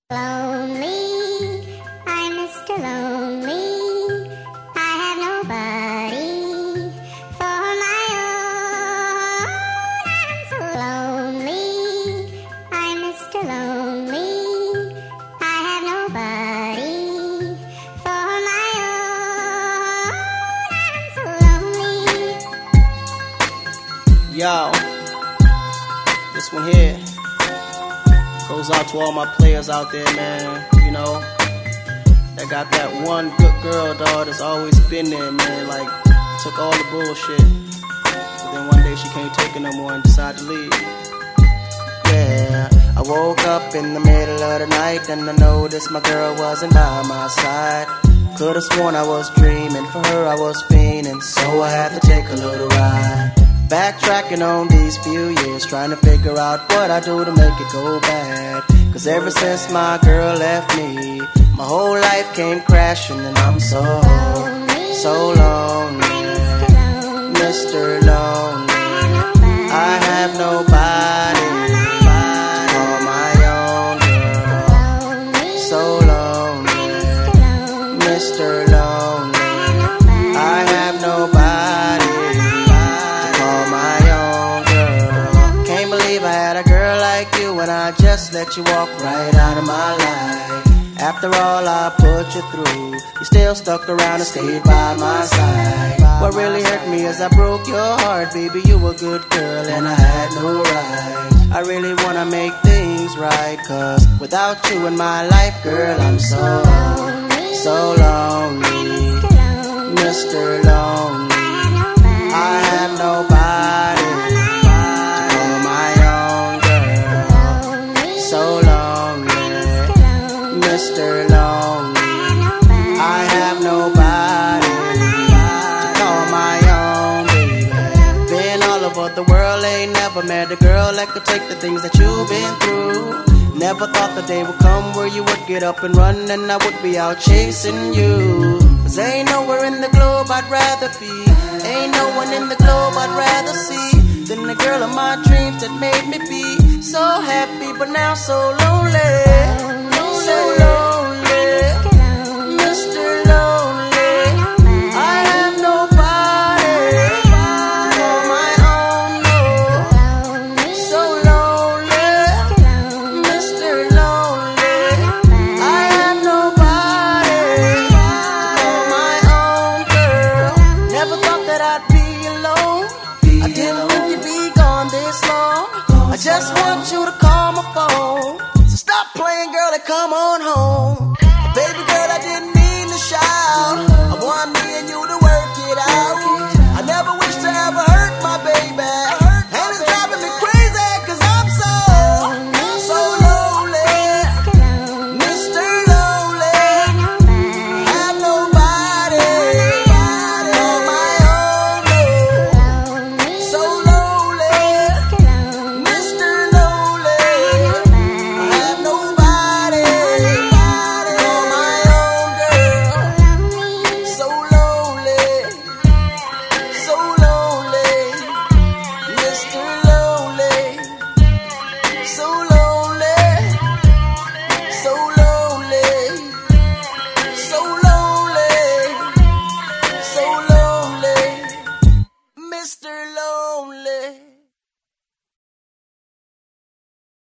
Lonely, I'm Mr. Lonely. I have nobody for my own. I'm so lonely, I'm Mr. Lonely. I have nobody for my own. I'm so lonely. Yo, this one here goes out to all my players out there, man. You know, that got that one good girl, dog, that's always been there, man. Like, took all the bullshit, but then one day she can't take it no more and decided to leave. Yeah, I woke up in the middle of the night and I noticed my girl wasn't by my side. Could've sworn I was dreaming, for her I was fiending, so I had to take a little ride. Backtracking on these few years, trying to figure out what I do to make it go bad. Cause ever since my girl left me, my whole life came crashing and I'm so lonely, Mr. Lonely. I have nobody to call my own girl. So lonely, Mr. Lonely. I have nobody when I just let you walk right out of my life. After all I put you through, you still stuck around and stayed by my side. What really hurt me is I broke your heart, baby, you a good girl and I had no right. I really wanna make things right, cause without you in my life, girl, I'm so lonely, Mr. Lonely. I have nobody Mr. Lonely. I have nobody to call my own, baby. Been all over the world, ain't never met a girl that could take the things that you've been through. Never thought the day would come where you would get up and run and I would be out chasing you. Cause ain't nowhere in the globe I'd rather be, ain't no one in the globe I'd rather see than the girl of my dreams that made me be so happy but now so lonely. So lonely, Mr. Lonely. I have nobody to call my own, no. So lonely, Mr. Lonely. I have nobody to call my own, girl. Never thought that I'd be alone. I didn't think you'd be gone this long. I just want you to call my phone. Stop playing, girl, and come on home. Baby girl, I didn't mean to shout. I want me and you to work it out.